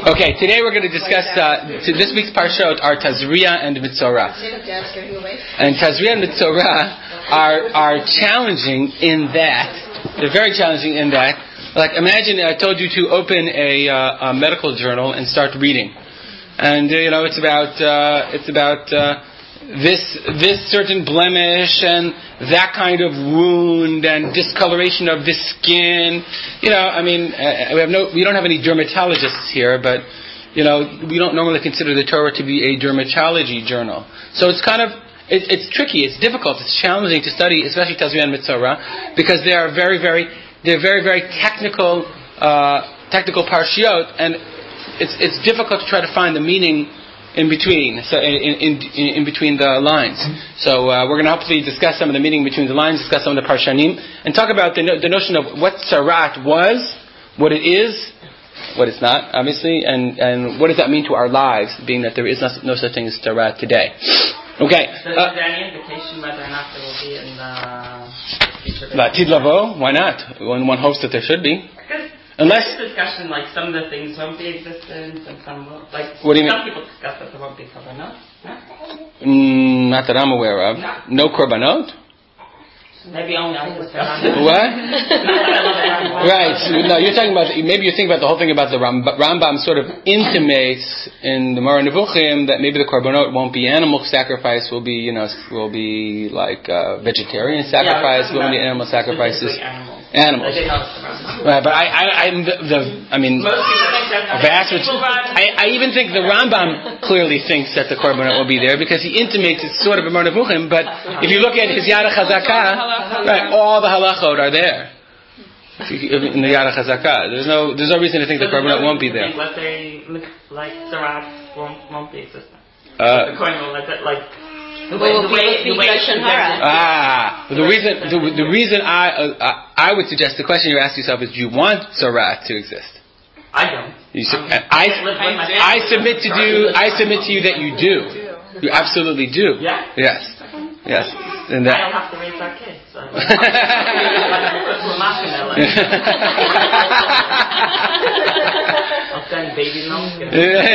Okay, today we're going to discuss, this week's parshot are Tazria and Mitzorah. And Tazria and Mitzorah are challenging in that, they're very challenging in that, like imagine I told you to open a medical journal and start reading. And, it's about this certain blemish and that kind of wound and discoloration of the skin. We don't have any dermatologists here, but we don't normally consider the Torah to be a dermatology journal. So it's it's tricky, it's difficult, it's challenging to study, especially Tazria and Mitzorah, because they are very, very technical parshiot, and it's difficult to try to find the meaning in between, so in between the lines. So we're going to hopefully discuss some of the meaning between the lines, discuss some of the parshanim, and talk about the notion of what tzarat was, what it is, what it's not, obviously, and what does that mean to our lives, being that there is no such thing as tzarat today. Okay. So is there any indication whether or not there will be in the future? La'atid lavo? Why not? One hopes that there should be. Unless discussion, like some of the things won't be existent, and some will. Like what do you some mean? People discuss that there won't be korbanot. Not that I'm aware of. No korbanot. Maybe only I discuss. What? Right. No, you're talking about. Maybe you're thinking about the whole thing about the Rambam sort of intimates in the Moreh Nevuchim that maybe the korbanot won't be animal sacrifice. Will be like vegetarian sacrifice. Will be animal sacrifices. Animals. Right, but I even think the Rambam clearly thinks that the korbanot will be there because he intimates it's sort of a Moreh Nevuchim. But if you look at his Yad HaChazakah, right, all the halachot are there in the Yad HaChazakah. There's no reason to think the korbanot won't be there. Let's say like tzarat won't be existent. The korbanot the reason I would suggest the question you ask yourself is: do you want tzarat to exist? I don't. I submit to you that you do. You absolutely do. Yeah. Yes. And I don't have to raise that kid. So. I'll send baby milk.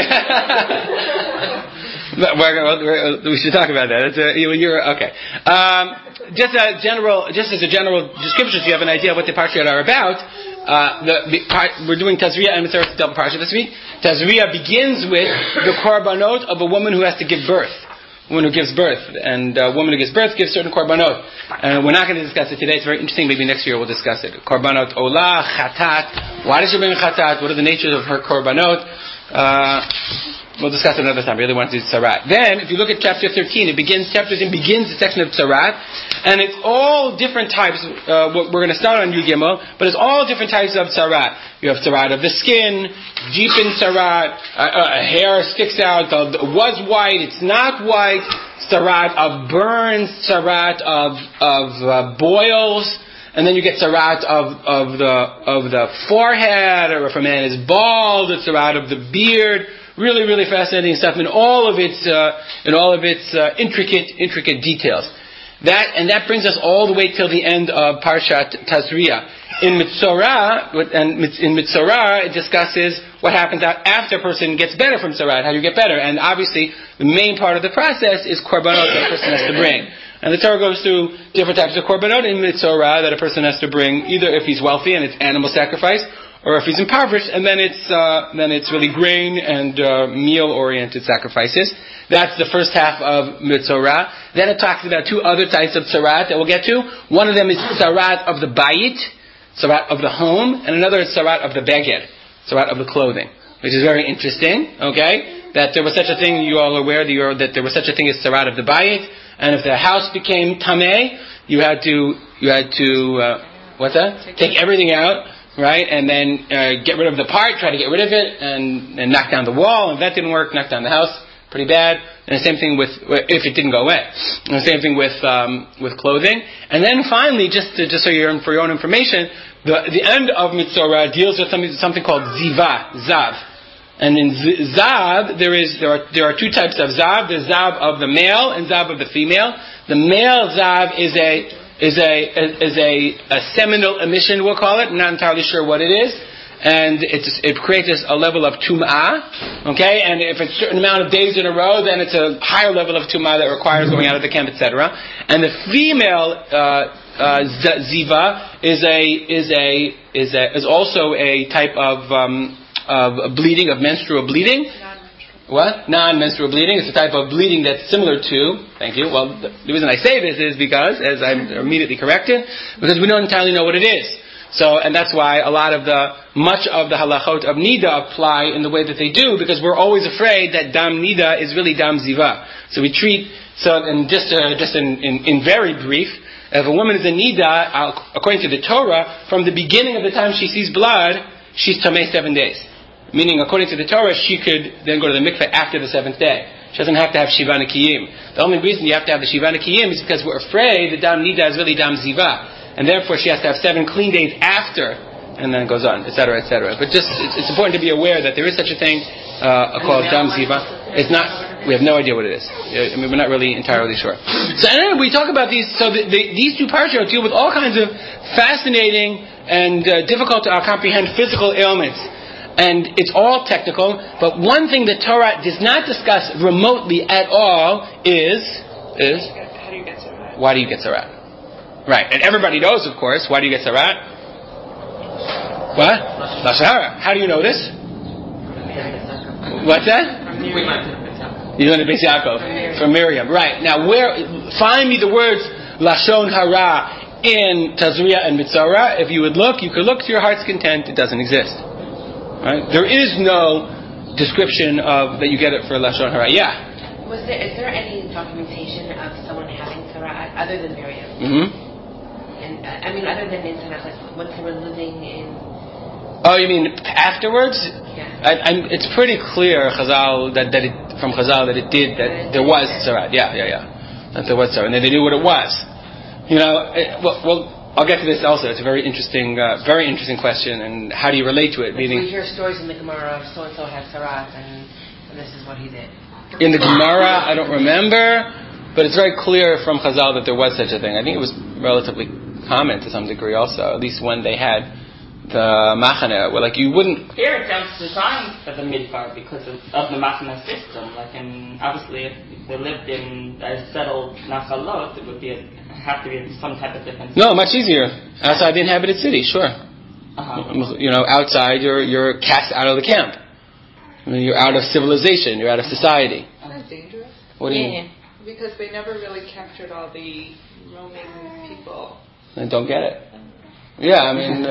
We should talk about that. You're okay. Just as a general description, so you have an idea of what the parashiyot are about. We're doing Tazria and Mitzorah double parsha this week. Tazria begins with the korbanot of a woman who has to give birth. A woman who gives birth, and a woman who gives birth gives certain korbanot. And we're not going to discuss it today. It's very interesting. Maybe next year we'll discuss it. Korbanot olah, chatat. Why does she bring chatat? What are the natures of her korbanot? We'll discuss it another time. I really want to do tzarat. Then, if you look at chapter 13, chapter 13 begins the section of tzarat, and it's all different types. We're going to start on Yud Gimel, but it's all different types of tzarat. You have tzarat of the skin, deepened tzarat, hair sticks out, was white, it's not white, tzarat of burns, tzarat of boils, and then you get tzarat of the forehead, or if a man is bald, it's tzarat of the beard. Really, really fascinating stuff in all of its intricate details. That brings us all the way till the end of Parshat Tazria. In Mitzorah, it discusses what happens after a person gets better from tzarat. How do you get better? And obviously, the main part of the process is korbanot that a person has to bring. And the Torah goes through different types of korbanot in Mitzorah that a person has to bring, either if he's wealthy and it's animal sacrifice, or if he's impoverished, and then it's really grain and meal-oriented sacrifices. That's the first half of Mitzorah. Then it talks about two other types of tzarat that we'll get to. One of them is tzarat of the bayit, tzarat of the home, and another is tzarat of the beged, tzarat of the clothing, which is very interesting. Okay, that there was such a thing. You all aware that there was such a thing as tzarat of the bayit, and if the house became tameh, you had to take everything out. Right, and then get rid of the part, try to get rid of it, and knock down the wall. And if that didn't work, knock down the house. Pretty bad. And the same thing if it didn't go away. And the same thing with clothing. And then finally, just for your own information, the end of Mitzorah deals with something called zav. And in zav, there are two types of zav. There's zav of the male and zav of the female. The male zav is a seminal emission, we'll call it. I'm not entirely sure what it is. and it creates a level of tum'ah, okay? And if it's a certain amount of days in a row, then it's a higher level of tum'ah that requires going out of the camp, etc. And the female ziva is also a type of bleeding, of menstrual bleeding. What? Non-menstrual bleeding. It's a type of bleeding that's similar to, thank you, well, the reason I say this is because, as I'm immediately corrected, because we don't entirely know what it is. So, and that's why much of the halachot of nida apply in the way that they do, because we're always afraid that dam nida is really dam ziva. So we treat, and just in very brief, if a woman is a nida, according to the Torah, from the beginning of the time she sees blood, she's tamei 7 days. Meaning, according to the Torah, she could then go to the mikveh after the 7th day. She doesn't have to have Shiva Nekiyim. The only reason you have to have the Shiva Nekiyim is because we're afraid that Dam Nida is really Dam Ziva. And therefore she has to have 7 clean days after, and then it goes on, etc., etc. But just, it's important to be aware that there is such a thing called Dam Ziva. It's not, we have no idea what it is. I mean, we're not really entirely sure. So anyway, we talk about these, so these two parashot deal with all kinds of fascinating and difficult to comprehend physical ailments. And it's all technical, but one thing the Torah does not discuss remotely at all is how do you get Sarat? Why do you get Sarat? Right, and everybody knows, of course, why do you get Sarat? What? Lashon Hara. How do you know this? What's that? You learned it Beis Yaakov. From Miriam. Right. Now, find me the words Lashon Hara in Tazria and Mitzora. If you would look, you could look to your heart's content. It doesn't exist. Right? There is no description of that you get it for Lashon Hara. Yeah. Is there any documentation of someone having Sarat other than Miriam? Mm-hmm. And I mean, other than in Tanakh, like once they were living in. Oh, you mean afterwards? Yeah. It's pretty clear from Chazal that it did, that there was Sarat. Yeah. That there was Sarat, and that they knew what it was. You know, well. I'll get to this also. It's a very interesting question. And how do you relate to it? Meaning, we hear stories in the Gemara of so and so had Sarat, and this is what he did. In the Gemara, I don't remember, but it's very clear from Chazal that there was such a thing. I think it was relatively common to some degree, also. At least when they had the machane, where like you wouldn't. Here it sounds designed for the midbar because of the machane system. Like, and obviously, if they lived in a settled nachalot, it would have to be some type of difference. No, much easier. Outside the inhabited city, sure. You know, outside you're cast out of the camp. I mean, you're out of civilization. You're out of society. Isn't that dangerous? What do you mean? Because they never really captured all the roaming people. I don't get it. Yeah, I mean.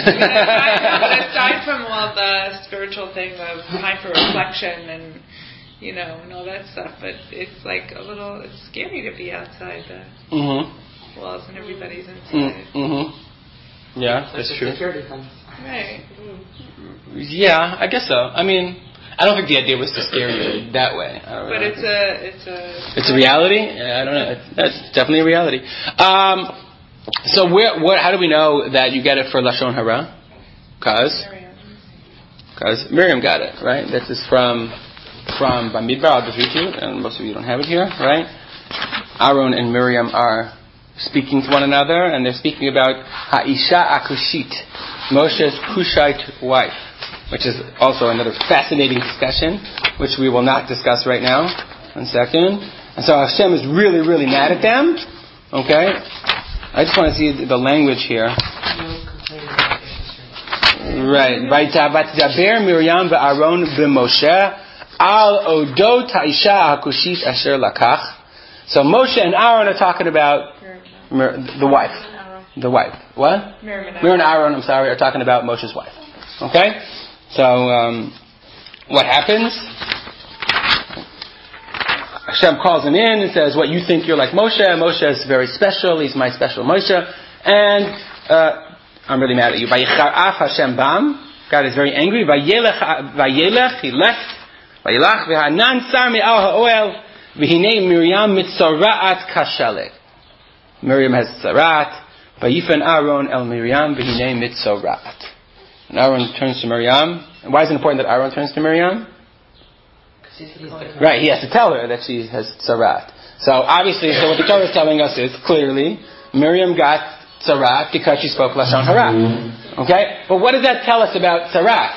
Aside from all the spiritual thing of time for reflection and and all that stuff, but it's like it's scary to be outside the walls and everybody's inside. Mm-hmm. Yeah, that's true. Security thing. Right. Yeah, I guess so. I mean, I don't think the idea was to scare you that way. But it's a reality. I don't know. That's definitely a reality. So how do we know that you get it for Lashon Hara? Because Miriam got it, right? This is from Bamidbar. I'll just read you, and most of you don't have it here, right? Aaron and Miriam are speaking to one another, and they're speaking about Ha'isha Akushit, Moshe's Cushite wife, which is also another fascinating discussion, which we will not discuss right now. 1 second. And so Hashem is really, really mad at them. Okay? I just want to see the language here. Right. Vaydaber Miriam ve'Aaron b'Moshe al odot ha'isha hakushit asher lakach. So Moshe and Aaron are talking about the wife. The wife. What? Miriam and Aaron, are talking about Moshe's wife. Okay? So, what happens? Hashem calls him in and says, what, you think you're like Moshe? Moshe is very special. He's my special Moshe. And I'm really mad at you. Vayicharaf Hashem bam. God is very angry. Vayelech, he left. Vayelach v'hanan sar me'al ha'oel. V'hinei Miriam mitzaraat kashalek. Miriam has tzarat. Vayifen Aaron el Miriam v'hinei mitzaraat. And Aaron turns to Miriam. And why is it important that Aaron turns to Miriam? Right, he has to tell her that she has tzarat. So obviously, what the Torah is telling us is clearly Miriam got tzarat because she spoke lashon hara. Okay, but what does that tell us about tzarat?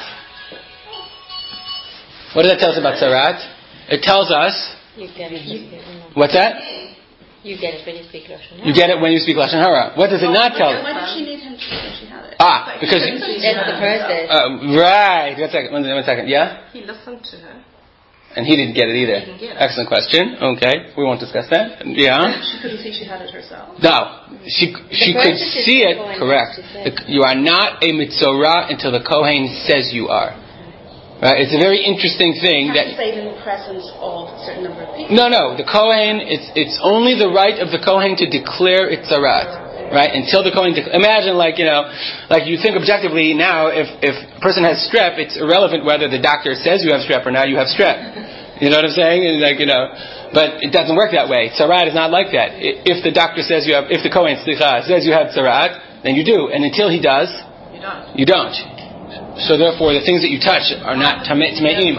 What does that tell us about tzarat? It tells us. You get it. What's that? You get it when you speak lashon hara. You get it when you speak lashon hara. What does it not tell us? Why did she need him to speak when she had it? Because that's the person. right. One second. Yeah. He listened to her. And he didn't get it either. He didn't get it. Excellent question. Okay, we won't discuss that. Yeah. She couldn't see she had it herself. No, she could see it. Correct. You are not a mitzorah until the Kohen says you are. Right? It's a very interesting thing that. Say it in the presence of a certain number of people. No. The Kohen. It's only the right of the Kohen to declare it's tzarat. Right? Until the Kohen imagine like you think objectively now, if a person has strep, it's irrelevant whether the doctor says you have strep or not, you have strep. You know what I'm saying? And but it doesn't work that way. Tzarat is not like that. If the doctor says if the Kohen says you have tzarat, then you do. And until he does, you don't. So therefore the things that you touch are not tameim.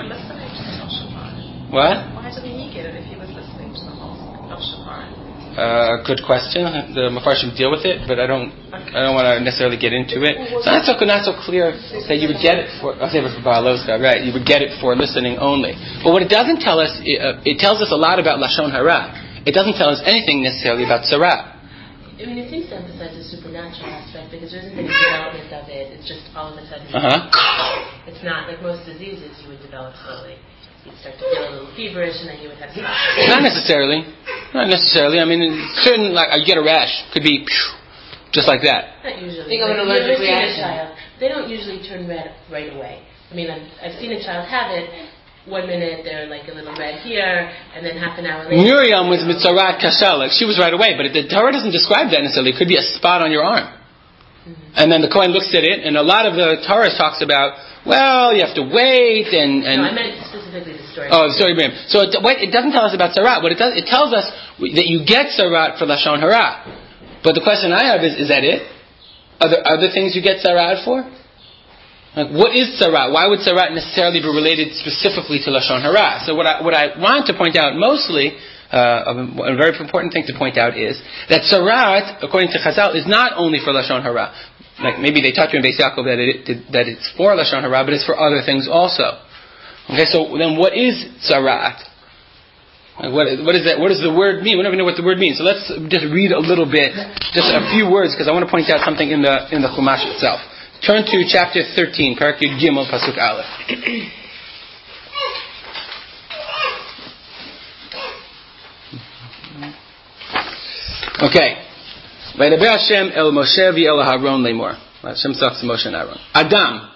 What? Why didn't he get it if he was listening to the whole of Shapar? Good question. The Mefarshim deal with it, but I don't want to necessarily get into it. So not so clear that you would get it for. I'll say it for Baalovska, right? You would get it for listening only. But what it doesn't tell us, it tells us a lot about lashon hara. It doesn't tell us anything necessarily about tzara. I mean, it seems to emphasize the supernatural aspect because there isn't any development of it. It's just all of a sudden. It's not like most diseases you would develop slowly. You'd start to feel a little feverish, and then you would have. Not necessarily. I mean, certain you get a rash, could be just like that. Not usually. Think of an allergic reaction. They don't usually turn red right away. I mean, I've seen a child have it. 1 minute they're like a little red here, and then half an hour later. Miriam was mitzarat kashal, she was right away, but the Torah doesn't describe that necessarily. It could be a spot on your arm. Mm-hmm. And then the Kohen looks at it, and a lot of the Torah talks about, well, you have to wait, and No, I meant specifically the story. Oh, sorry, Miriam. So it doesn't tell us about tzarat. What it does, it tells us that you get tzarat for lashon hara. But the question I have is that it? Are there other things you get tzarat for? Like, what is tzarat? Why would tzarat necessarily be related specifically to lashon hara? So what I want to point out mostly, a very important thing to point out is that tzarat, according to Chazal, is not only for lashon hara. Like maybe they taught you in Beis Yaakov that it's for lashon hara, but it's for other things also. Okay, so then what is tzarat? Like what is that? What does the word mean? We don't even know what the word means. So let's just read a little bit, just a few words, because I want to point out something in the Chumash itself. Turn to chapter 13, Parak Yud Gimel, Pasuk Aleph. Okay. Vaydaber Hashem el Moshe v'el Aharon lemor. Hashem talks to Moshe and Aaron. Adam.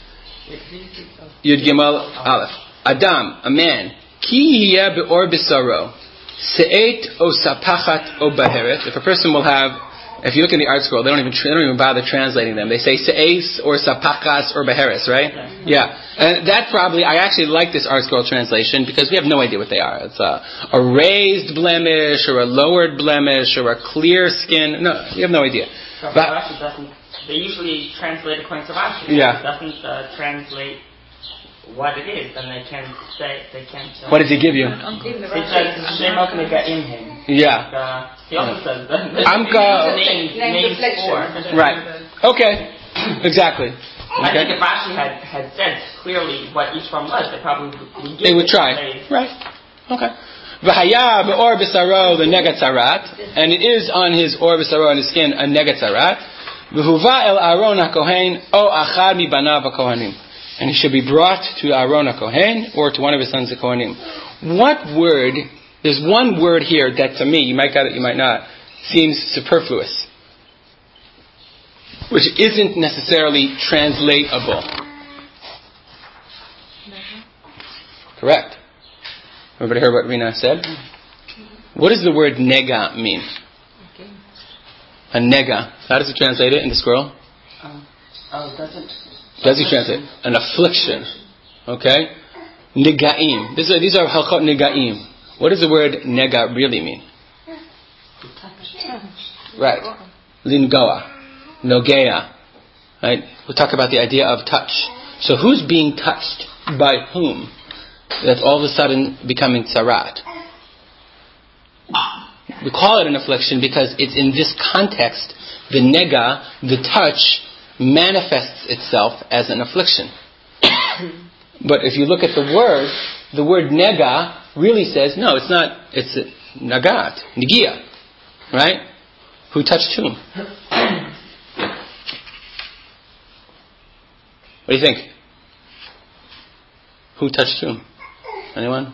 Yud Gimel Aleph. Adam, a man. Ki yiyeh be'or b'saro. Se'et o sapachat o baheret. If a person will have, if you look in the art scroll, they don't even bother translating them. They say se'es or sapachas or beheres, right? Yeah. And that probably, I actually like this art scroll translation because we have no idea what they are. It's a raised blemish or a lowered blemish or a clear skin. No, we have no idea. So Rashi doesn't, they usually translate according to Rashi. Yeah. It doesn't translate what it is, and they can't say, what does he give you? It says Shemot Nega'im. Yeah. He also says that. Amka. Names for. Right. Okay. Exactly. I think if Rashi had said clearly what each one was, they would try. Right. Okay. V'haya be'or b'saro the negatzarat, and it is on his or b'saro on his skin a negatzarat. V'huva el Aaron haKohen o achad mi banav haKohanim, and he should be brought to Aaron haKohen or to one of his sons the Kohanim. What word? There's one word here that to me, you might got it, you might not, seems superfluous, which isn't necessarily translatable. Correct. Everybody heard what Rina said? What does the word nega mean? A nega. How does it translate it in the scroll? Does he translate? An affliction. Okay? Negaim. These are halchot negaim. What does the word nega really mean? Right. Lingoa. Nogea. Right? We'll talk about the idea of touch. So who's being touched by whom? That's all of a sudden becoming tzarat. We call it an affliction because it's in this context the nega, the touch, manifests itself as an affliction. But if you look at the word nega really says, no, it's not, it's nagat, negia, right? Who touched whom? What do you think? Who touched whom? Anyone?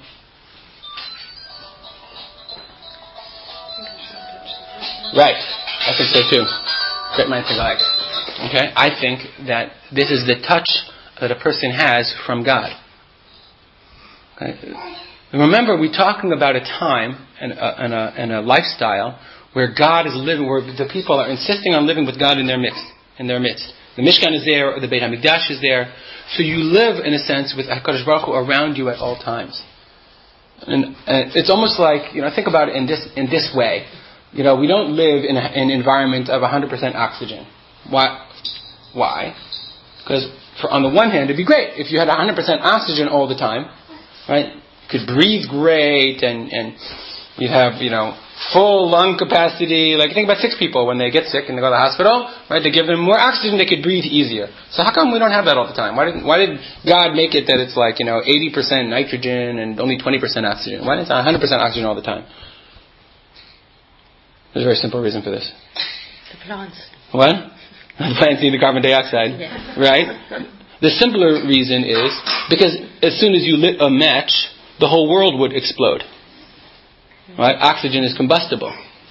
Right. I think so too. Great minds think alike. Okay? I think that this is the touch that a person has from God. Okay? Remember, we're talking about a time and a lifestyle where God is living, where the people are insisting on living with God in their midst. The Mishkan is there, or the Beit HaMikdash is there. So you live, in a sense, with HaKadosh Baruch Hu around you at all times. And it's almost like, think about it in this way. We don't live in an environment of 100% oxygen. Why? Because on the one hand, it'd be great if you had 100% oxygen all the time, right? You could breathe great, and you have, full lung capacity. Like, think about sick people when they get sick and they go to the hospital, right? They give them more oxygen, they could breathe easier. So how come we don't have that all the time? Why did God make it that it's like, 80% nitrogen and only 20% oxygen? Why is it 100% oxygen all the time? There's a very simple reason for this. The plants. What? The plants need the carbon dioxide, right? The simpler reason is because as soon as you lit a match, the whole world would explode. Right? Oxygen is combustible.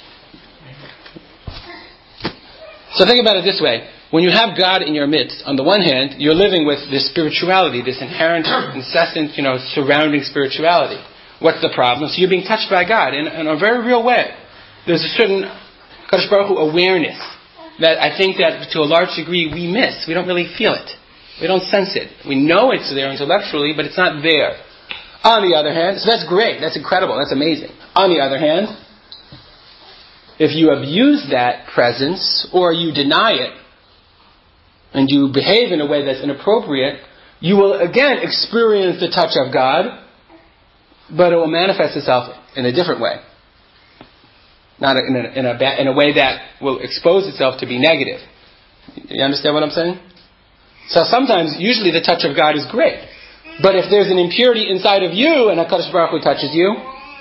So think about it this way. When you have God in your midst, on the one hand, you're living with this spirituality, this inherent, incessant, surrounding spirituality. What's the problem? So you're being touched by God in a very real way. There's a certain Kadosh Baruch Hu awareness that I think that to a large degree we miss. We don't really feel it. We don't sense it. We know it's there intellectually, but it's not there. On the other hand, so that's great, that's incredible, that's amazing. On the other hand, if you abuse that presence or you deny it and you behave in a way that's inappropriate, you will again experience the touch of God, but it will manifest itself in a different way. Not in a way that will expose itself to be negative. You understand what I'm saying? So sometimes, usually the touch of God is great. But if there's an impurity inside of you and HaKadosh Baruch Hu touches you,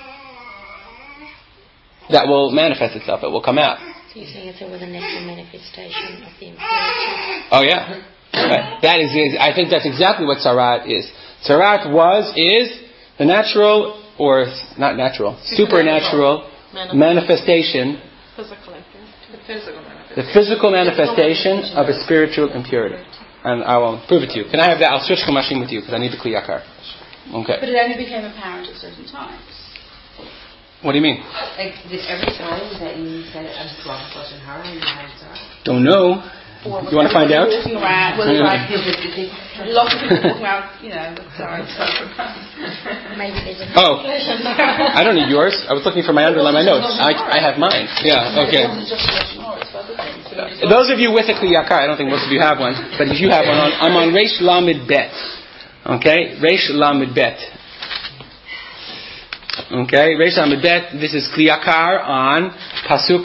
that will manifest itself. It will come out. So you're saying it's a natural manifestation of the impurity? Oh yeah. Right. That is, I think that's exactly what Tzaraat is. Tzaraat is the natural, or not natural, supernatural manifestation. The physical manifestation of a spiritual impurity. And I will prove it to you. Can I have that? I'll switch Chumashim with you because I need the Kli Yakar. Okay. But it only became apparent at certain times. What do you mean? Like, did every time that you said I'm Lashon Hara and you had Don't know. You want to find out? Walking around, well, like, lots of people walking around, sorry. Maybe there's a... Oh, I don't need yours. I was looking for my underline, my notes. I have mine. Yeah, okay. Those of you with a Kli Yakar, I don't think most of you have one, but if you have one, I'm on Reish Lamed Bet. Okay, Reish Lamed Bet. Okay, Reish Lamed Bet. This is Kli Yakar on Pasuk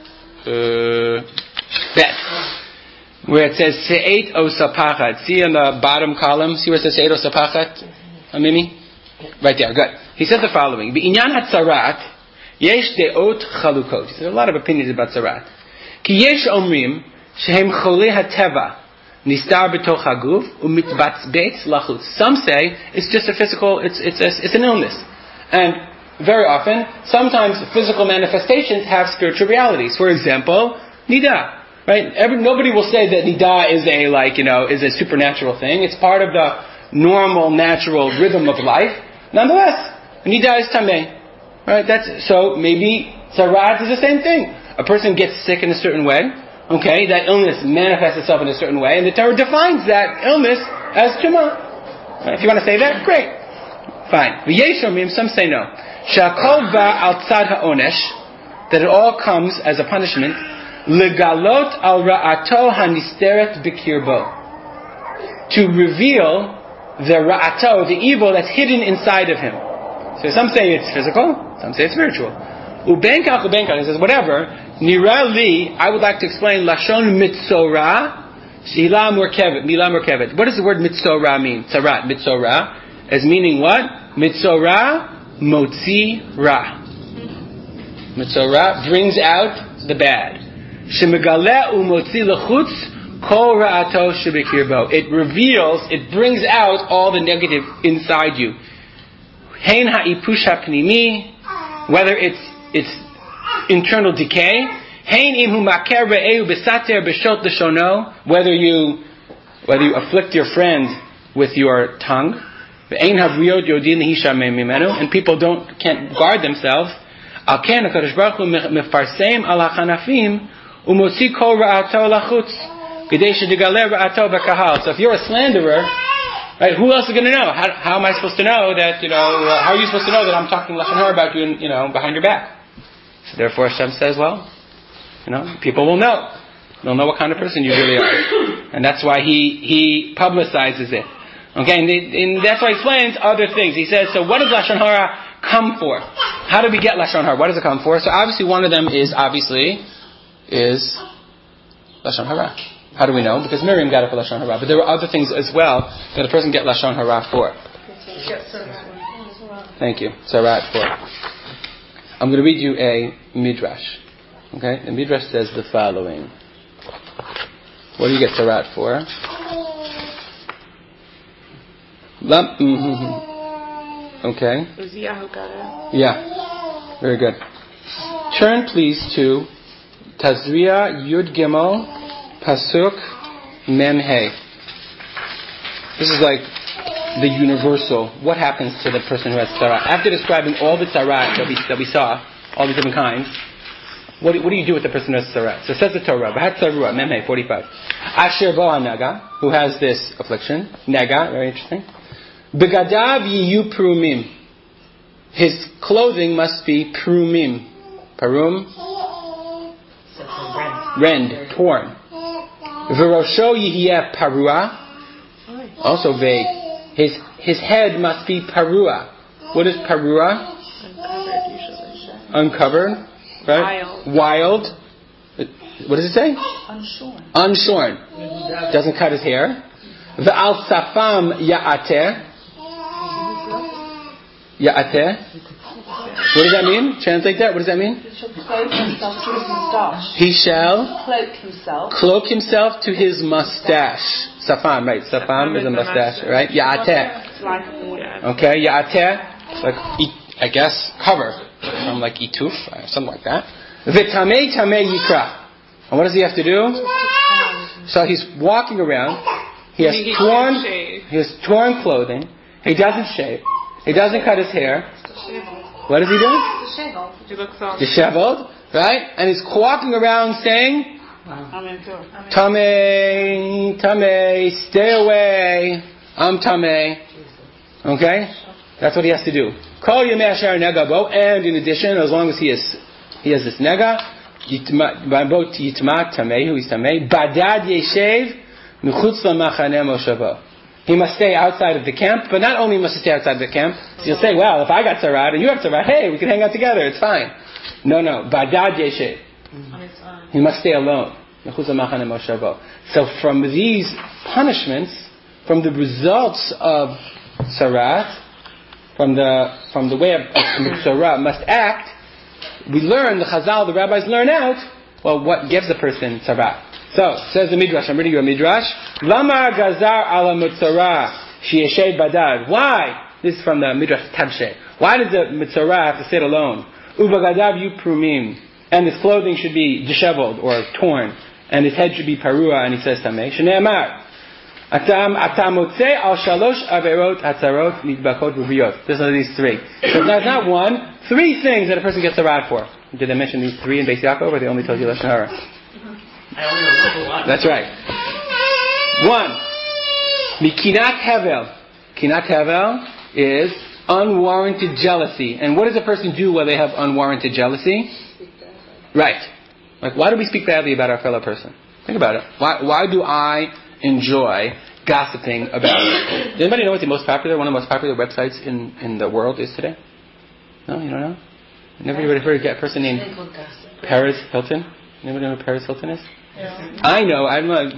Bet, where it says Se'et Osapachat. See in the bottom column, see where it says Se'et Osapachat? Amimi? Right there, good. He said the following: B'inyan hatzarat yesh deot chalukot. There's a lot of opinions about tzarat. Ki yesh omrim shehem cholei hateva nistar b'toch haguf umitbatzbetz lachutz. Some say it's just a physical, it's an illness, and very often, sometimes physical manifestations have spiritual realities. For example, nida. Right? Nobody will say that nida is a supernatural thing. It's part of the normal, natural rhythm of life. Nonetheless, nida is tameh. Right? So maybe tzarat is the same thing. A person gets sick in a certain way. Okay, that illness manifests itself in a certain way, and the Torah defines that illness as tumah. Right? If you want to say that, great, fine. V'yeshomim, some say no. Shakol va al tzad ha'onesh, that it all comes as a punishment. Legalot al ra'ato hanisteret b'kirbo, to reveal the ra'ato, the evil that's hidden inside of him. So some say it's physical, some say it's spiritual. Ubenkach, he says whatever, Nirali, I would like to explain Lashon Mitzorah, Shila Murkevet. What does the word Mitzorah mean? Tzarat, Mitzorah, as meaning what? Mitzorah, Motzi Ra. Mitzorah brings out the bad. Shemegale umotzi lechutz kol ra'ato shebekirbo. It reveals, it brings out all the negative inside you. Hein ha'ipush ha'pnimi, whether it's internal decay. Hein im hu maker re'eu besater b'shot l'shono, whether you afflict your friend with your tongue. Ve'ein havriyot yodin hishamem mimenu, and people can't guard themselves. Al ken HaKadosh Baruch Hu mefarseim al hachanafim umotzi kol ra'ato lachutz k'dei shedigale ra'ato b'kahal. So if you're a slanderer, right, who else is going to know? How am I supposed to know that, how are you supposed to know that I'm talking Lashon Hara about you, behind your back? So therefore Hashem says, people will know. They'll know what kind of person you really are. And that's why he publicizes it. Okay, and that's why he explains other things. He says, so what does Lashon Hara come for? How do we get Lashon Hara? What does it come for? So obviously one of them is Lashon Hara. How do we know? Because Miriam got it for Lashon Hara. But there were other things as well that a person get Lashon Hara for. Thank you. Sarat for. I'm going to read you a Midrash. Okay? The Midrash says the following. What do you get Sarat for? Okay. Uziyahu got it. Yeah. Very good. Turn please to Tazria Yud Gimel Pasuk Mem Hey. This is like the universal. What happens to the person who has tzara? After describing all the tzara that we saw, all the different kinds, what do you do with the person who has tzara? So it says the Torah, B'hat tzarua, Mem Hey, 45. Asher bo hanaga, who has this affliction. Nega, very interesting. Begadav yiyu prumim. His clothing must be prumim. Parum? Rend, torn. V'rosho yihiyeh parua. Also vague. His head must be parua. What is parua? Uncovered, usually. Uncovered. Right? Wild. What does it say? Unshorn. Doesn't cut his hair. V'al safam ya'ateh. Ya'ateh. What does that mean? Translate that. What does that mean? He shall cloak himself to his mustache. Safam, right? Safam is a mustache, right? Ya'ateh. Okay, ya'ateh. Like, I guess, cover. From like ituf, something like that. V'tamei tamei yikra. And what does he have to do? So he's walking around. He has torn clothing. He doesn't shave. He doesn't cut his hair. What is he doing? Disheveled, right? And he's walking around saying, Tamei, Tamei, stay away. I'm Tamei. Okay? That's what he has to do. Call Yemei Asher Negabo, and in addition, as long as he has this nega, Yitma Tamei, who is Tamei, Badad Yeshev, Nuchutz LaMachaneh Moshavo. He must stay outside of the camp, but not only must he stay outside of the camp, so you'll say, well, if I got tzara'at and you have tzara'at, hey, we can hang out together, it's fine. No, Badad Yeshev. He must stay alone. So from these punishments, from the results of tzara'at, from the way a tzara'at must act, we learn, the Chazal, the rabbis learn out, well, what gives a person tzara'at. So, says the Midrash, I'm reading you a Midrash. Lama gazar ala mitzorah sheyeshev badad. Why? This is from the Midrash Tabshe. Why does the mitzorah have to sit alone? Uvagadav yu prumim. And his clothing should be disheveled or torn. And his head should be parua, and he says tamei. Shne'amar. Atamotze al shalosh averot hatzarot nidbakot ruviyot. These are these three. So that's not one, three things that a person gets tzara'at for. Did I mention these three in Beis Yaakov, or they only told you Lashon Hara? I only remember one. That's right. One, Mikinat Hevel. Kinat Hevel is unwarranted jealousy. And what does a person do when they have unwarranted jealousy? Right. Like, why do we speak badly about our fellow person? Think about it. Why do I enjoy gossiping about it? Does anybody know what one of the most popular websites in the world is today? No, you don't know? Never heard of a person named... Paris Hilton? Anybody know who Paris Hilton is? Yeah. I know. I'm what?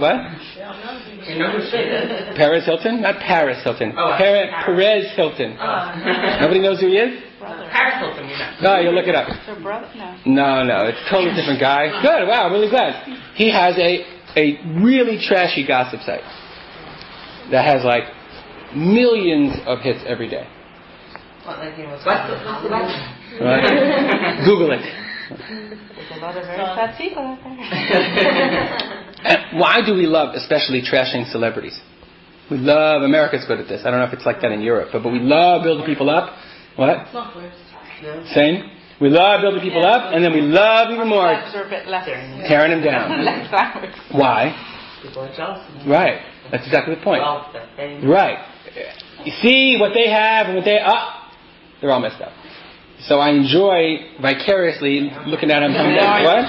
Paris Hilton? Not Paris Hilton. Perez Hilton. Nobody knows who he is? Paris Hilton, you know. No, you'll look it up. Her brother? No. No. It's a totally different guy. Good. Wow. I'm really glad. He has a really trashy gossip site that has like millions of hits every day. What's the best? Right? Google it. There's a lot of very fat people out there. Why do we love especially trashing celebrities? We love, America's good at this. I don't know if it's like that in Europe, but we love building people up. What? Same? We love building people up, and then we love even more tearing them down. Why? People are jealous. Right. That's exactly the point. Right. You see what they have and what they're all messed up. So I enjoy vicariously looking at them. What?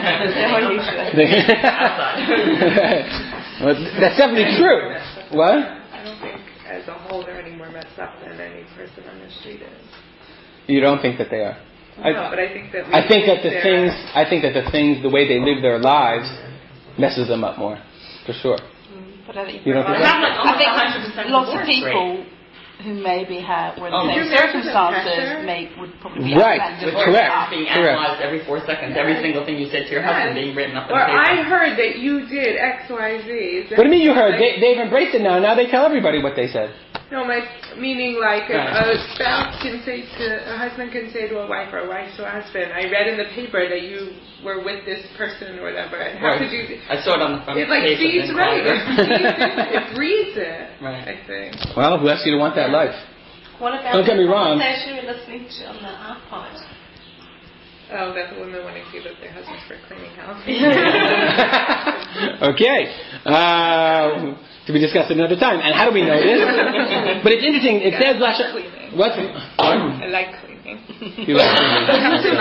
Well, that's definitely true. What? I don't think as a whole they're any more messed up than any person on the street is. You don't think that they are? No, but I think that the things, the way they live their lives, messes them up more, for sure. But I think you don't think that? I think lots of people who maybe have, where the same circumstances would probably be correct. Being analyzed every 4 seconds. Every single thing you said to your husband being written up on paper. I heard that you did X, Y, Z. What do you mean you heard? They've embraced it now. Now they tell everybody what they said. No, meaning like a spouse can say a husband can say to a wife or a wife to a husband, I read in the paper that you were with this person or whatever. And how could you... I saw it on the front page. It feeds right. It breeds it, right. I think. Well, who asked you to want that life? What about Don't get me wrong. the conversation we're listening to on the iPod? Oh, that the women want to give up their husbands for cleaning houses. Okay. To be discussed another time. And how do we know this? But it's interesting. It says cleaning. What? I like cleaning. You like cleaning?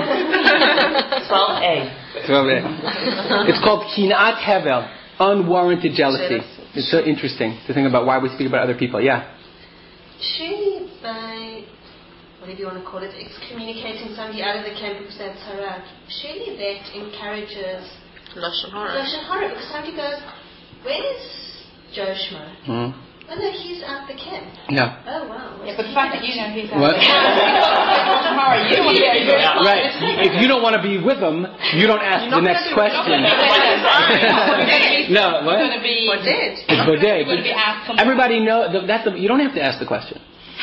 12A. 12A. It's called kinat hevel, unwarranted jealousy. It's so interesting to think about why we speak about other people. Yeah. Surely by, whatever you want to call it, excommunicating somebody out of the camp because that's haram, surely that encourages Lashon Hara. Because somebody goes, where's Joe Schmo? Oh no, he's out the camp. No. Oh wow. Yeah, but the fact that you know he's out what? the camp. Right. If you don't want to be with him, you don't ask the next question. No, what? It's going to be Bodeg. Going to be asked. Everybody knows you don't have to ask the question.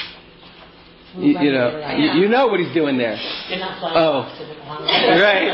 You know what he's doing there. Right.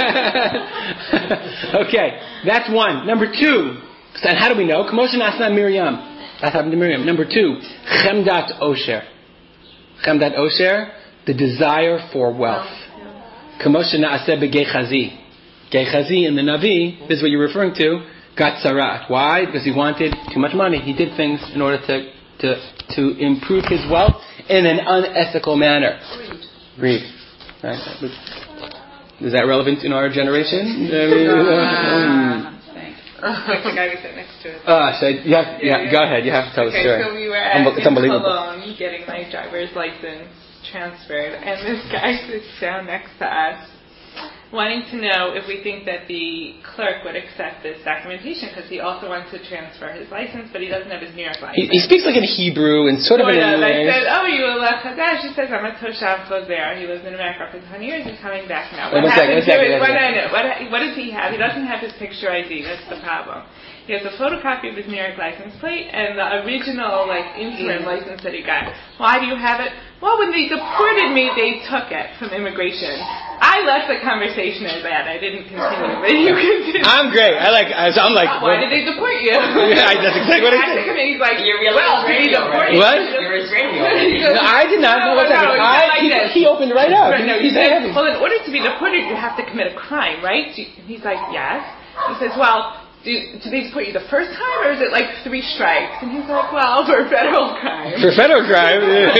Okay, that's one. Number two. And how do we know? Kamosha Asna Miriam. That happened to Miriam. Number two, Chemdat Osher. Chemdat Osher, the desire for wealth. Kamosha Naaseh Gechazi. Gechazi in the Navi, this is what you're referring to, got sarat. Why? Because he wanted too much money. He did things in order to improve his wealth in an unethical manner. Greed. Right? Is that relevant in our generation? The guy we sat next to it. Go ahead. You have to tell the story. So we were at Cologne getting my driver's license transferred, and this guy sits down next to us, wanting to know if we think that the clerk would accept this documentation, because he also wants to transfer his license, but he doesn't have his New York license. He speaks like in Hebrew and sort of in English. I said, "Oh, you a Lech Hadash?" He says, "I'm a Toshav Gozer. He lives in America for 20 years. He's coming back now." What does he have? He doesn't have his picture ID. That's the problem. He has a photocopy of his New York license plate and the original, interim license that he got. Why do you have it? Well, when they deported me, they took it from immigration. I left the conversation as that. I didn't continue, but you continue. I'm great. I'm like. Why did they deport you? That's exactly what I said. He's like, you're really did he deport you? What? You're Israeli. No, I did not. He opened right up. Right, he said, well, in order to be deported, you have to commit a crime, right? He's like, yes. He says, well, do they deport you the first time, or is it 3 strikes? And he's like, well, for federal crime. For federal crime?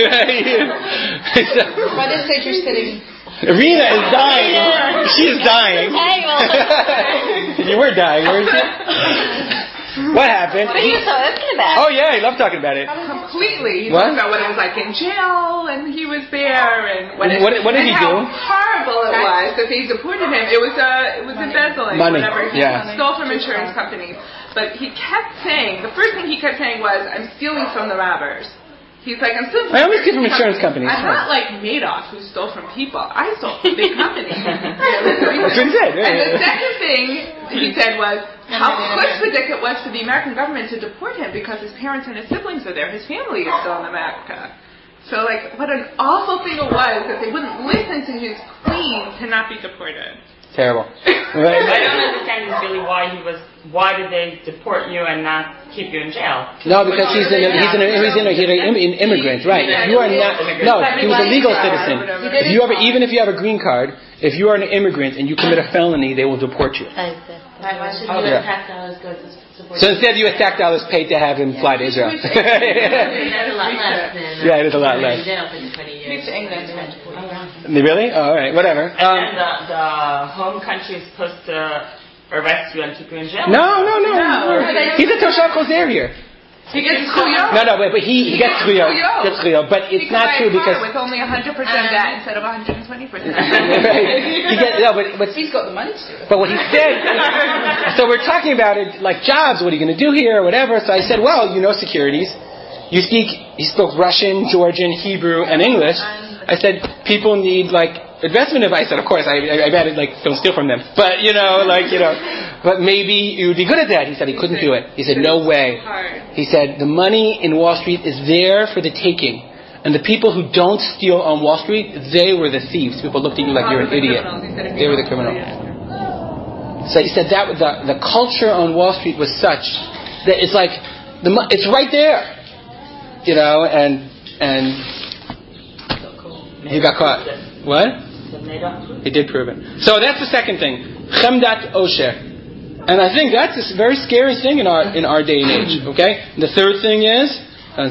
By this stage you're sitting... Irina is dying. She is dying. You were dying, weren't you? What happened? What are you talking about? Oh yeah, he loved talking about it. Completely. He What? talked about when it was like in jail and he was there and what did he do? How horrible it was that they deported him. It was embezzling, Money. whatever. He Yeah. stole from insurance companies. But he kept saying, the first thing he kept saying was, I'm stealing from the robbers. He's like, I'm still. I always get from insurance companies. I'm not like Madoff who stole from people. I stole from big companies. That's what he said. Yeah, and the second thing he said was how chutzpahdik it was for the American government to deport him because his parents and his siblings are there. His family is still in America. So like, what an awful thing it was that they wouldn't listen to his plea to not be deported. Terrible. Right. I don't understand really why did they deport you and not keep you in jail? No, because he's an immigrant, right? If you are not, no, he was a legal citizen. Even if you have a green card, if you are an immigrant and you commit a felony, they will deport you. Why should U.S. tax dollars go to support? So instead, U.S. tax dollars paid to have him fly to Israel. That's a lot less than. Yeah, it is a lot less. Jail for 20 years. Really? Oh, all right, whatever. And the home country is supposed to arrest you and keep you in jail? No. He's a Toshav Choser here. He gets Chuyo. No, but he gets Chuyo. But it's not true because with only 100% debt instead of 120%. Right. But he's got the money to do it. But what he said. So we're talking about it like jobs. What are you going to do here, or whatever? So I said, well, securities. He spoke Russian, Georgian, Hebrew, and English. I said people need investment advice. And of course, I added don't steal from them. But but maybe you would be good at that. He said he couldn't do it. He said no way. He said the money in Wall Street is there for the taking, and the people who don't steal on Wall Street, they were the thieves. People looked at you like you're an idiot. They were the criminal. So he said that the culture on Wall Street was such that it's like it's right there, and he got caught. What? He did prove it. So that's the second thing. Chemdat Osher. And I think that's a very scary thing in our day and age. Okay? And the third thing is, and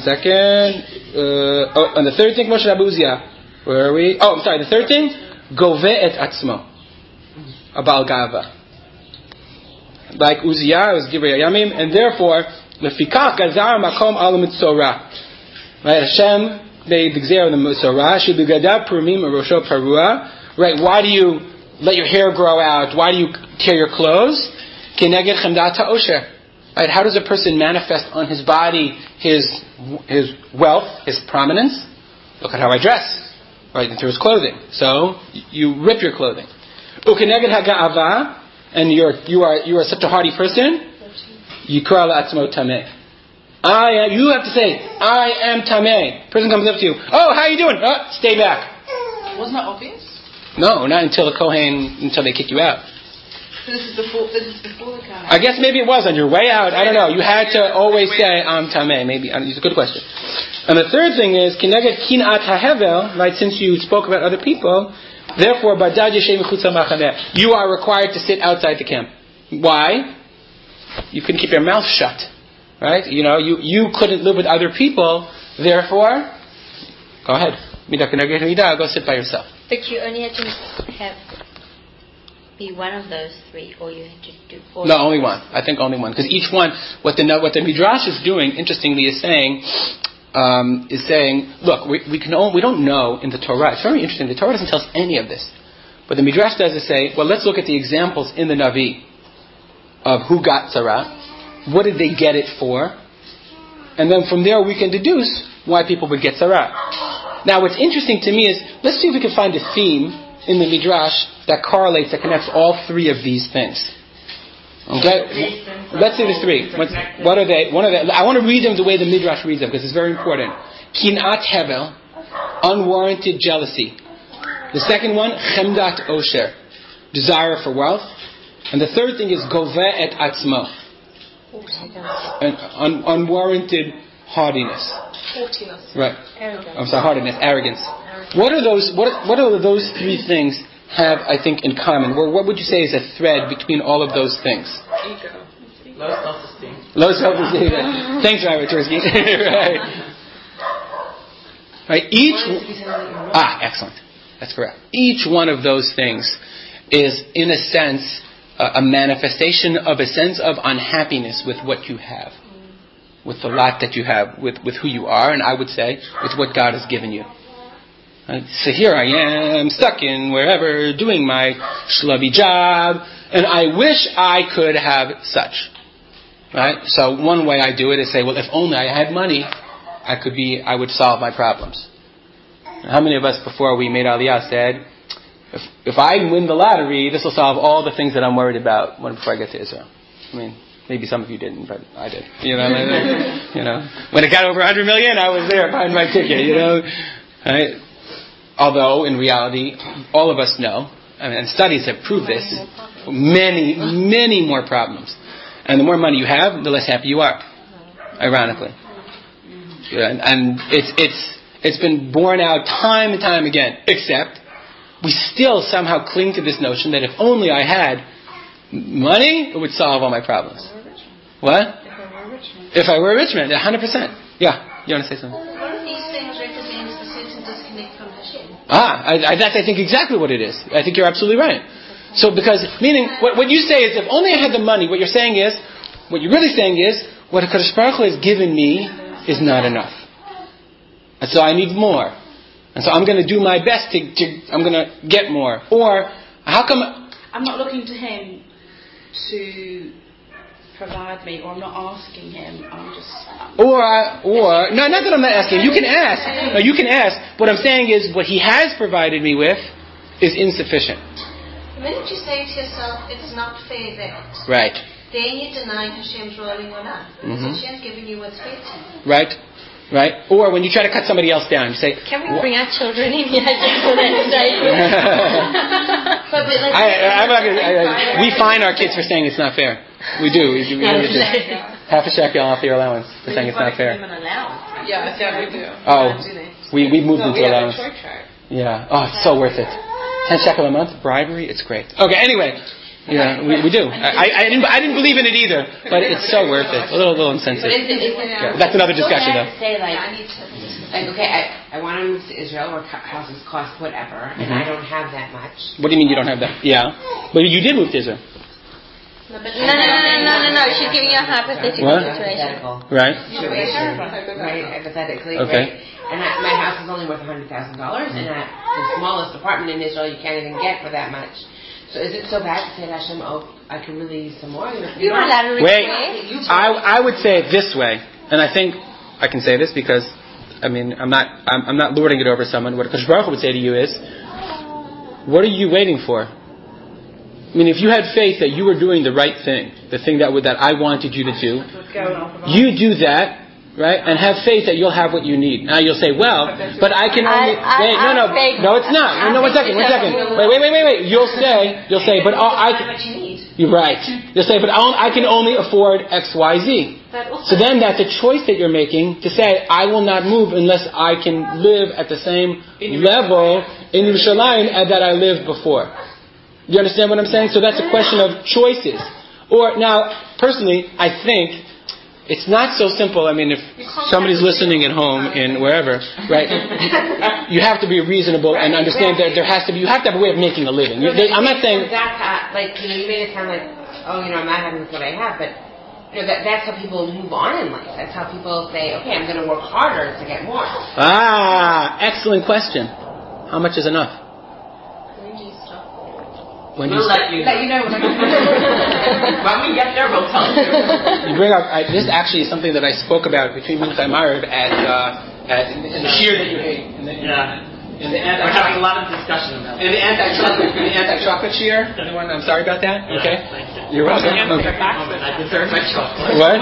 the third thing, Moshe Rabbi, where are we? Oh, I'm sorry. The third thing, Gove et Atzmo. Abal Gava. Like Uzziah was Givrei Yamim, and therefore, Lefikach Gazar Makom Al Mitzorah. Right? Hashem made the Gzera of the Mitzorah. Shibigadav Purumim Rosho Parua. Right? Why do you let your hair grow out? Why do you tear your clothes? Keneged Chemdat HaOsher. Right? How does a person manifest on his body his wealth, his prominence? Look at how I dress. Right? And through his clothing. So you rip your clothing. Ukeneged Haga'ava. And you are such a hardy person. Yikra la'atzmo tameh. You have to say, I am tameh. Person comes up to you. Oh, how are you doing? Oh, stay back. Wasn't that obvious? No, not until until they kick you out. This is before the Kohen. I guess maybe it was on your way out. I don't know. You had to always say, I'm tameh. Maybe. It's a good question. And the third thing is, kineged kinat hahevel, right, since you spoke about other people, therefore, you are required to sit outside the camp. Why? You couldn't keep your mouth shut. Right? You couldn't live with other people. Therefore, go ahead. Go sit by yourself. But you only had to be one of those three, or you had to do all. No, only one. I think only one. Because each one, what the Midrash is doing, interestingly, is saying, look, we don't know in the Torah. It's very interesting. The Torah doesn't tell us any of this. But the Midrash does is say, well, let's look at the examples in the Navi of who got tzara. What did they get it for? And then from there we can deduce why people would get tzara. Now what's interesting to me is, let's see if we can find a theme in the Midrash that correlates, that connects all three of these things. Okay? Let's see the three. What are they? I want to read them the way the Midrash reads them, because it's very important. Kinat hevel, unwarranted jealousy. The second one, chemdat osher, desire for wealth. And the third thing is gove et atzmo, unwarranted hardiness. Haughtiness. Right. Arrogance. I'm sorry, hardiness, arrogance. What are those three things have, I think, in common? What would you say is a thread between all of those things? Ego. Low self-esteem. Low self-esteem. Thanks, Rabbi Tursky. Right. Excellent. That's correct. Each one of those things is, in a sense, a manifestation of a sense of unhappiness with what you have, with the lot that you have, with who you are, and I would say with what God has given you. Right? So here I am, stuck in wherever, doing my schlubby job, and I wish I could have such. Right? So one way I do it is say, well, if only I had money, I would solve my problems. How many of us before we made Aliyah said, if I win the lottery, this will solve all the things that I'm worried about before I get to Israel? I mean, maybe some of you didn't, but I did. When it got over 100 million, I was there buying my ticket. Right? Although in reality, all of us know, and studies have proved this, many, many more problems. And the more money you have, the less happy you are. Ironically, and it's been borne out time and time again. Except we still somehow cling to this notion that if only I had money, it would solve all my problems. What? If I were a rich man, 100%. Yeah, you want to say something? One of these things represents a certain disconnect from Hashem. That's I think exactly what it is. I think you're absolutely right. So meaning what you say is if only I had the money, what you're really saying is what HaKadosh Baruch Hu has given me is not enough. And so I need more. And so I'm going to do my best I'm going to get more. Or how come I'm not looking to him to provide me, or I'm not asking him. I'm just no, not that I'm not asking. You can ask. No, you can ask. What I'm saying is what he has provided me with is insufficient. The minute you say to yourself, it's not fair that. Right. Then you're denying Hashem's role in your life. Because Hashem's giving you what's fair to you. Right. Or when you try to cut somebody else down, you say, can we bring our children in here just for that statement? we fine our kids for saying it's not fair. We do. We really do. Half a shekel off your allowance for saying it's not fair. Yeah, we do. Oh, we moved into allowance. Yeah. Oh, it's so worth it. 10 shekel a month, bribery, it's great. Okay, anyway. Yeah, we do. I didn't believe in it either, but it's so worth it. A little insensitive. That's another discussion, though. Say okay, I want to move to Israel where houses cost whatever, and I don't have that much. What do you mean you don't have that? Yeah, but you did move to Israel. No. She's giving you a hypothetical situation. Right. Hypothetically. Okay. Right? And my house is only worth $100,000, and the smallest apartment in Israel you can't even get for that much. So is it so bad to say to Hashem, I can really use some more? You're not allowed to request. Wait, I would say it this way, and I think I can say this because, I'm not lording it over someone. What Kadosh Baruch Hu would say to you is, what are you waiting for? If you had faith that you were doing the right thing, the thing that I wanted you to do, you do that. Right? And have faith that you'll have what you need. Now you'll say, well, but I can only... No, it's not. No, one second. Wait. You'll say, but you're right. You'll say, but I can only afford X, Y, Z. So then that's a choice that you're making to say, I will not move unless I can live at the same level in Yerushalayim that I lived before. You understand what I'm saying? So that's a question of choices. Or now, personally, I think it's not so simple. If somebody's listening at home in wherever, right? You have to be reasonable and understand that you have to have a way of making a living. I'm not saying you made it sound like, I'm not having with what I have, but that's how people move on in life. That's how people say, okay, I'm going to work harder to get more. Excellent question. How much is enough? We'll let you know. When we get there, we'll tell you. You bring up this actually is something that I spoke about between Mincha and Ma'ariv in the shiur that you ate. We're having a lot of discussion about it. In the anti-chocolate shiur. Anyone? I'm sorry about that. Okay. Thank you. You're welcome. Okay. I deserve my chocolate. What?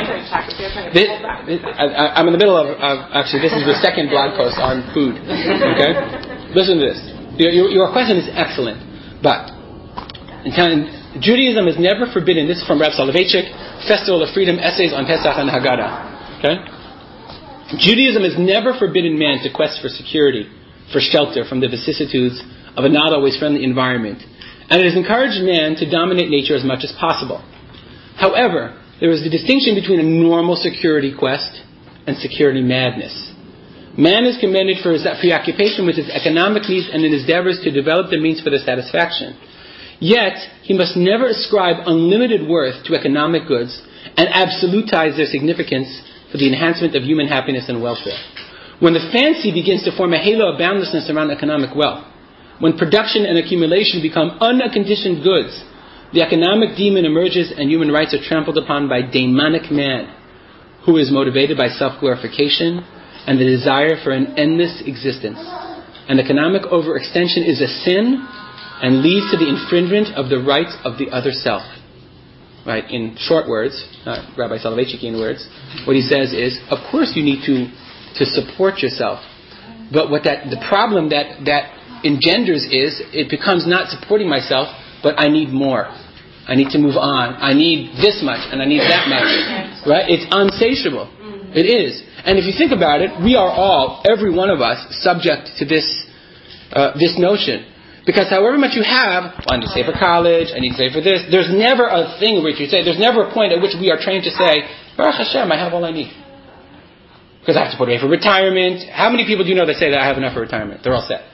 I'm in the middle of actually. This is the second blog post on food. Okay. Listen to this. Your question is excellent, but. Judaism is never forbidden. This is from Rav Soloveitchik, Festival of Freedom, Essays on Pesach and Haggadah. Okay? Judaism has never forbidden man to quest for security, for shelter from the vicissitudes of a not always friendly environment. And it has encouraged man to dominate nature as much as possible. However, there is the distinction between a normal security quest and security madness. Man is commended for his preoccupation with his economic needs and in his endeavors to develop the means for their satisfaction. Yet, he must never ascribe unlimited worth to economic goods and absolutize their significance for the enhancement of human happiness and welfare. When the fancy begins to form a halo of boundlessness around economic wealth, when production and accumulation become unconditioned goods, the economic demon emerges and human rights are trampled upon by daemonic man, who is motivated by self-glorification and the desire for an endless existence. And economic overextension is a sin and leads to the infringement of the rights of the other self. Right? In short words, not Rabbi Soloveitchikian words, what he says is, of course you need to support yourself. But the problem that engenders is, it becomes not supporting myself, but I need more. I need to move on. I need this much and I need that much. Right? It's unsatiable. It is. And if you think about it, we are all, every one of us, subject to this notion. Because however much you have, I need to save for college, I need to save for this, there's never a thing which you say, there's never a point at which we are trained to say, Baruch Hashem, I have all I need. Because I have to put away for retirement. How many people do you know that say that I have enough for retirement? They're all set.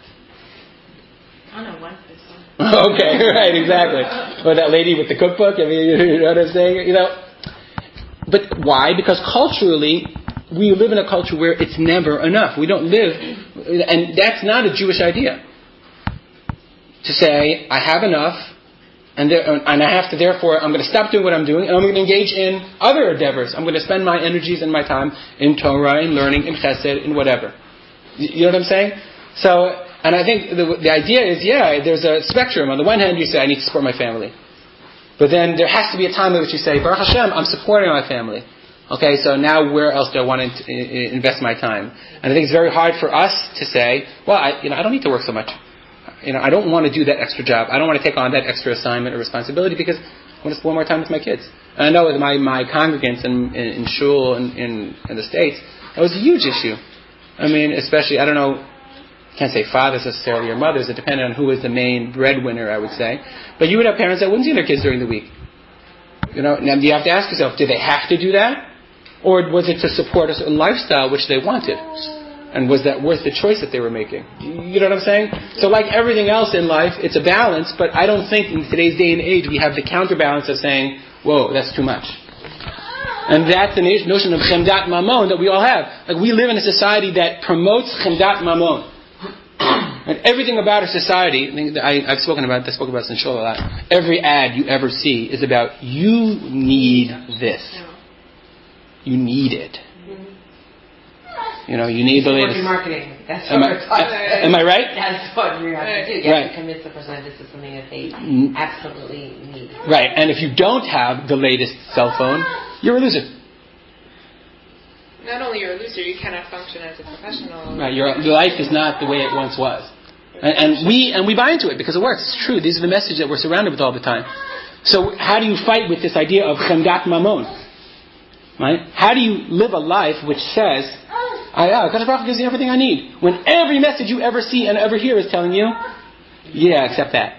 I know one person. Okay, right, exactly. Or that lady with the cookbook, I mean, you know what I'm saying? But why? Because culturally, we live in a culture where it's never enough. We don't live, and that's not a Jewish idea. To say, I have enough, and I have to, therefore, I'm going to stop doing what I'm doing, and I'm going to engage in other endeavors. I'm going to spend my energies and my time in Torah, in learning, in Chesed, in whatever. You know what I'm saying? So, and I think the idea is, there's a spectrum. On the one hand, you say, I need to support my family. But then there has to be a time in which you say, Baruch Hashem, I'm supporting my family. Okay, so now where else do I want to invest my time? And I think it's very hard for us to say, well, I don't need to work so much. I don't want to do that extra job. I don't want to take on that extra assignment or responsibility because I want to spend more time with my kids. And I know with my congregants in shul in the States, that was a huge issue. I mean, especially, I don't know, I can't say fathers necessarily or mothers. It depended on who was the main breadwinner, I would say. But you would have parents that wouldn't see their kids during the week. Now you have to ask yourself, did they have to do that? Or was it to support a certain lifestyle which they wanted? And was that worth the choice that they were making? You know what I'm saying? So like everything else in life, it's a balance, but I don't think in today's day and age we have the counterbalance of saying, whoa, that's too much. And that's the notion of chemdat mamon that we all have. Like we live in a society that promotes chemdat mamon. And everything about our society, I spoke about this in Shul a lot. Every ad you ever see is about, you need this. You need it. You need the latest. Marketing. That's what we're talking about. Am I right? That's what you have to do. You have to convince the person this is something that they absolutely need. Right. And if you don't have the latest cell phone, you're a loser. Not only you're a loser, you cannot function as a professional. Right. Your life is not the way it once was. And we buy into it because it works. It's true. These are the messages that we're surrounded with all the time. So how do you fight with this idea of chemdat mamon? Right? How do you live a life which says, Kadosh Baruch Hu gives you everything I need, when every message you ever see and ever hear is telling you, accept that.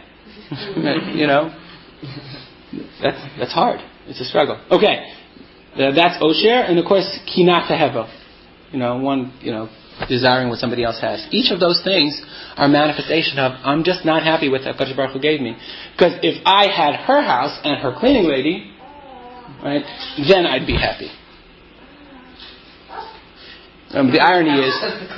That's hard. It's a struggle. Okay, that's Osher, and of course Kinat Hevel. Desiring what somebody else has. Each of those things are manifestation of, I'm just not happy with what Kadosh Baruch Hu gave me. Because if I had her house and her cleaning lady, right, then I'd be happy. The irony is,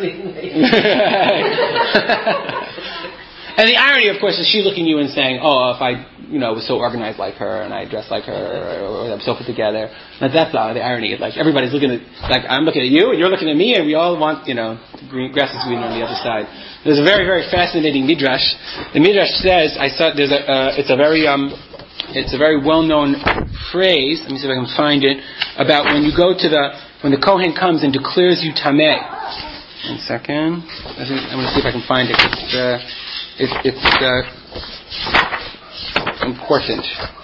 and the irony, of course, is she looking at you and saying, "Oh, if I, was so organized like her, and I dressed like her, or I'm so put together." And that's the irony. It's like everybody's looking at, I'm looking at you, and you're looking at me, and we all want, green grass is greener on the other side. There's a very, very fascinating midrash. The midrash says, it's a very well-known phrase. Let me see if I can find it about when you go to when the Kohen comes and declares you tameh. 1 second. I'm going to see if I can find it. It's important.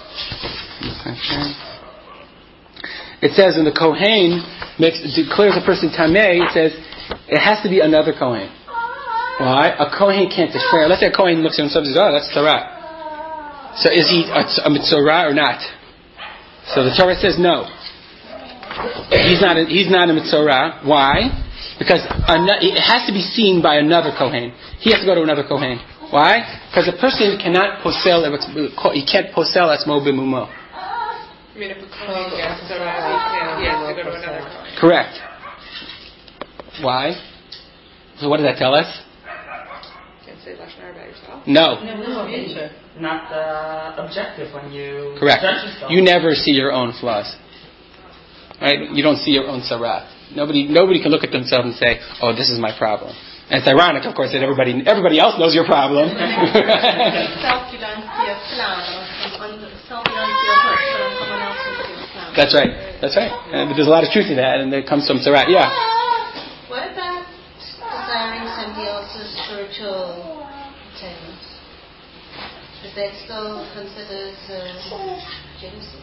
It says when the Kohen declares a person tameh, it says it has to be another Kohen. Why? A Kohen can't declare. Let's say a Kohen looks at himself and says, "Oh, that's Torah." So is he a mitzorah or not? So the Torah says no. He's not a mitzorah. Why? Because it has to be seen by another Kohen. He has to go to another Kohen. Why? Because a person cannot posel. He can't posel atzmo b'mumo. I mean, if a Kohen gets Tzara, he has to go to another Kohen. Correct. Why? So what does that tell us? Can't say Lashon Hara about yourself. No. Not objective when you Correct. judge yourself. You never see your own flaws. Right? You don't see your own sarat. Nobody can look at themselves and say, "Oh, this is my problem." And it's ironic, of course, that everybody else knows your problem. Self, you don't see a flaw. Self, you don't see a hurt, but on someone else you see a flaw. That's right. But there's a lot of truth in that, and it comes from sarat. Yeah. What about desiring somebody else's spiritual attainments? Is that still considered jealousy?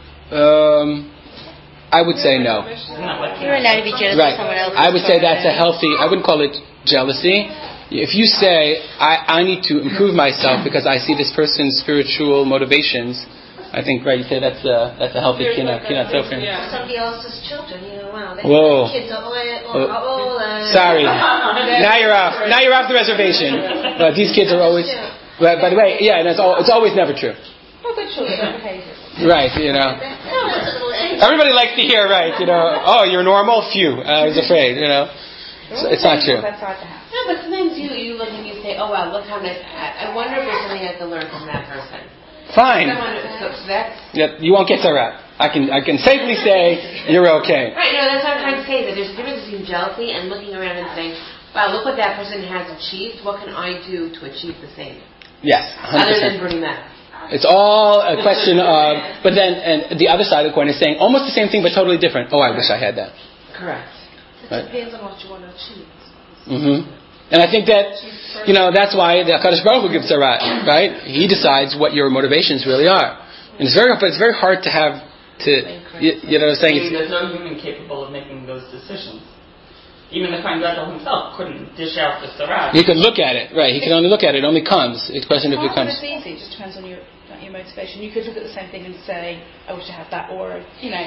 I would say no. You're allowed to be jealous of someone else. I would say that's a healthy. I wouldn't call it jealousy. If you say I need to improve myself because I see this person's spiritual motivations, I think you say that's a healthy kinat sofer. Somebody else's children, wow. Whoa. Kids are all Sorry. Now you're off the reservation. But these kids are always. But by the way, and it's always never true. Right, Everybody likes to hear, oh, you're normal? Phew, I was afraid, It's not true. No, but sometimes you look and you say, oh, wow, look how nice. I wonder if there's something I have to learn from that person. Fine. You won't get Sarat. I can safely say you're okay. Right, no, that's what I'm trying to say, that there's a difference between jealousy and looking around and saying, wow, look what that person has achieved. What can I do to achieve the same? Yes, 100%. Other than burning that. It's all a question of, but then, and the other side of the coin is saying almost the same thing but totally different. Oh, I wish I had that. Correct. It depends on what you want to achieve. Mm-hmm. And I think that, that's why the HaKadosh Baruch Hu gives Sarat, right? He decides what your motivations really are. And it's very hard to have to, saying. There's no human capable of making those decisions. Even the Kohen Gadol himself couldn't dish out the Sarat. He could look at it, right? He can only look at it. It only comes. It's a question of it comes. It's easy. It just depends on your motivation. You could look at the same thing and say, "I wish I had that," or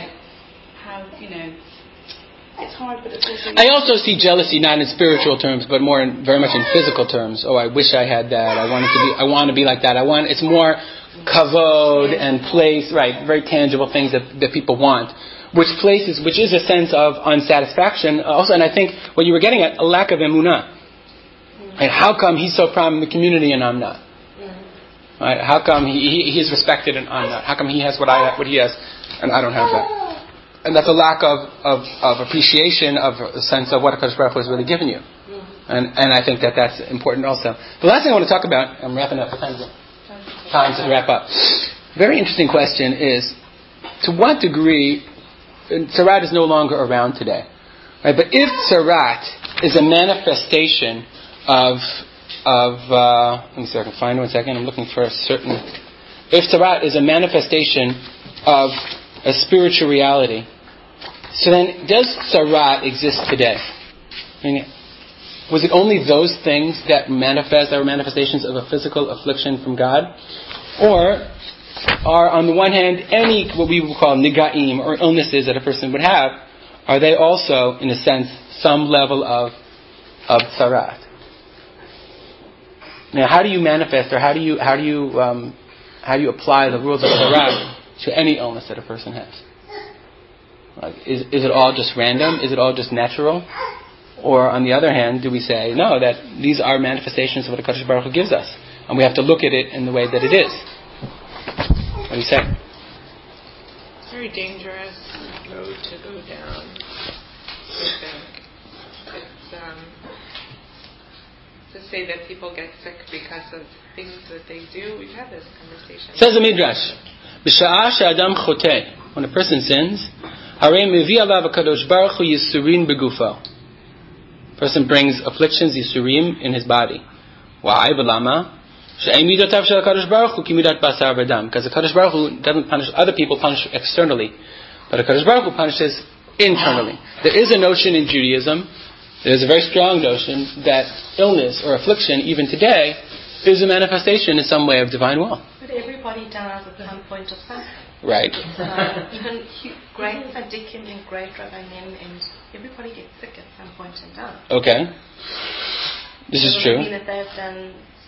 it's hard, but it's also. I also see jealousy not in spiritual terms, but more very much in physical terms. Oh, I wish I had that. I want to be like that. It's more kavod and place, right? Very tangible things that people want. Which is a sense of unsatisfaction also, and I think what you were getting at, a lack of emunah. And how come he's so prominent in the community and I'm not? Right? How come he's respected and I'm not? How come he has what he has and I don't have that? And that's a lack of appreciation of a sense of what HaKadosh Baruch Hu has really given you. And I think that's important also. The last thing I want to talk about, I'm wrapping up, time to wrap up. Very interesting question is, to what degree Sarat is no longer around today, right? But if Sarat is a manifestation of let me see if I can find one second. I'm looking for a certain. If Sarat is a manifestation of a spiritual reality, so then does Sarat exist today? I mean, was it only those things that were manifestations of a physical affliction from God, or are, on the one hand, any what we would call nigaim or illnesses that a person would have, are they also, in a sense, some level of sarat? Now, how do you manifest, or how do you apply the rules of sarat to any illness that a person has? Is it all just random? Is it all just natural? Or, on the other hand, do we say, no, that these are manifestations of what HaKadosh Baruch Hu gives us, and we have to look at it in the way that it is? What do you say? It's a very dangerous road to go down, I think. It's to say that people get sick because of things that they do. We've had this conversation. Says the Midrash, B'sha'ah she'adam choteh, when a person sins, harei mevi alav HaKadosh Baruch Hu yisurin begufo. Person brings afflictions, yisurim, in his body. Why? V'lama? Because the Kadosh Baruch Hu doesn't punish other people, punish externally, but the Kadosh Baruch Hu punishes internally. There is a notion in Judaism, there is a very strong notion that illness or affliction, even today, is a manifestation in some way of divine will. But everybody dies at some point of something. Right. Even great tzaddikim and great rabbanim, and everybody gets sick at some point in time. Okay. This is true. Doesn't mean that they've done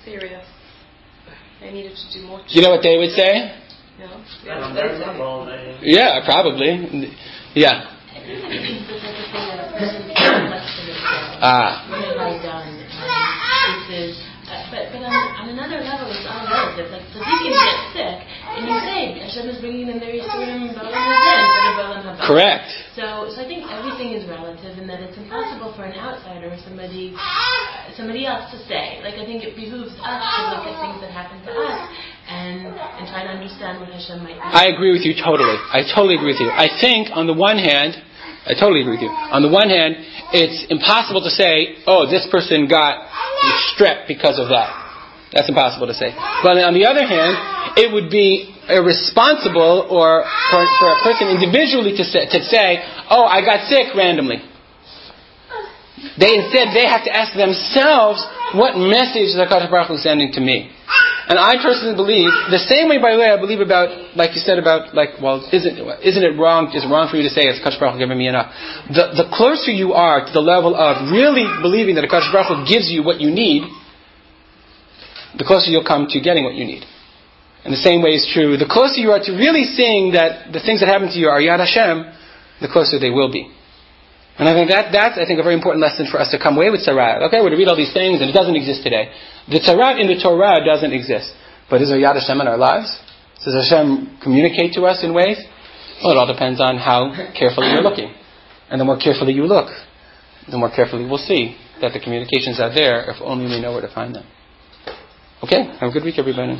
serious. They needed to do more. You know what they would say? No. Yeah, probably. Yeah. I think it's the type of thing that a person can reflect to themselves. What have I done? This is, but on another level, it's all relative. Like, so you can get sick, and you say, Hashem is bringing in their Yisurim, Balaam Hazeh, instead of Balaam Haba. Correct. So I think everything is relative, and that it's impossible for an outsider or somebody else to say. Like, I think it behooves us to look at things that happen to us and try to understand what Hashem might be. I agree with you totally. I totally agree with you. I think, on the one hand, I totally agree with you. On the one hand, it's impossible to say, oh, this person got strep because of that. That's impossible to say. But on the other hand, it would be irresponsible or for a person individually to say, oh, I got sick randomly. They have to ask themselves, what message is HaKadosh Baruch Hu sending to me? And I personally believe, the same way, by the way, I believe about, like you said about, like, well, isn't it wrong? Is it wrong for you to say, it's HaKadosh Baruch Hu giving me enough? The closer you are to the level of really believing that HaKadosh Baruch Hu gives you what you need, the closer you'll come to getting what you need. And the same way is true. The closer you are to really seeing that the things that happen to you are Yad Hashem, the closer they will be. And I think that's a very important lesson for us to come away with Tzaraat. Okay, we're to read all these things, and it doesn't exist today. The Tzaraat in the Torah doesn't exist. But is there Yad Hashem in our lives? Does Hashem communicate to us in ways? Well, it all depends on how carefully you're looking. And the more carefully you look, the more carefully we'll see that the communications are there, if only we know where to find them. Okay, have a good week, everybody.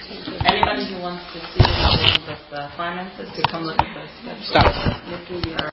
Anybody who wants to see the finances to come look at those. Stop.